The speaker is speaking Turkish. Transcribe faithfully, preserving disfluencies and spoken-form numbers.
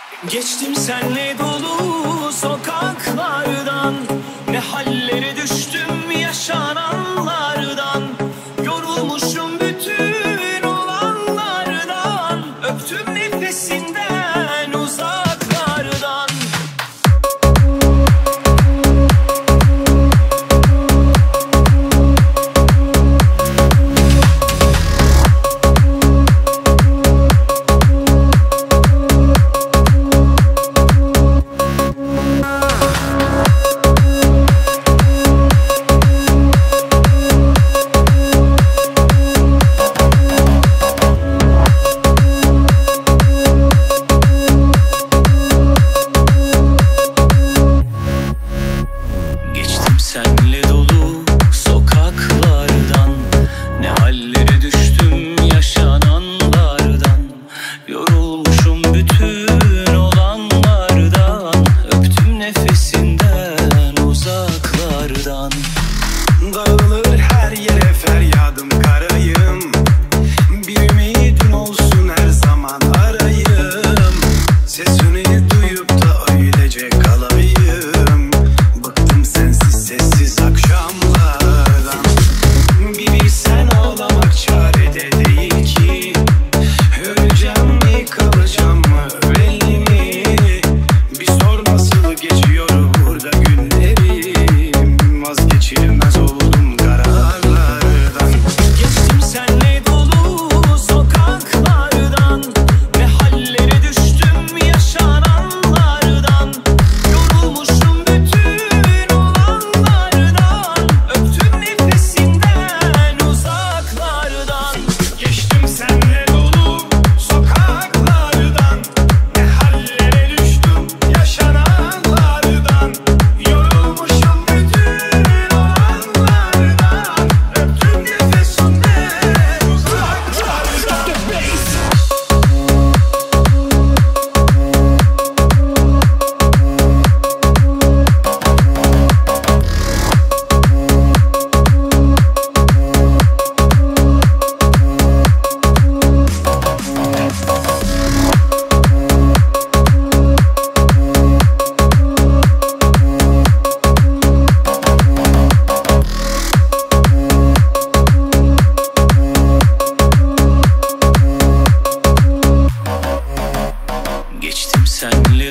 Geçtim senle dolu sokaklardan, ne hallere düştüm yaşananlardan. Yorulmuşum bütün olanlardan, öptüm nefesinden uzaklardan. Senle dolu sokaklardan, ne hallere düştüm yaşananlardan. Yorulmuşum bütün olanlardan, öptüm nefesinden uzaklardan. Dağılır her yere feryadım karayım, bir ümidin olsun her zaman arayım. Sesini duyup da öylece kalayım. Bıktım sensiz sessiz akşamlardan. Bir bilsen ağlamak çarede değil ki. Öleceğim mi kalacağım mı belli mi? Bir sor nasıl geçiyor burada günlerim. Vazgeçilmez oldum kararlardan. Geçtim senle dolu sokaklardan, ne hallere düştüm yaşananlardan. Yorulmuşum bütün olanlardan, öptüm nefesinden uzaklardan. Geçtim senle dolu sokaklardan, ne hallere düştüm yaşananlardan. Yorulmuşum bütün olanlardan, öptüm nefesinden uzaklardan. Geçtim senle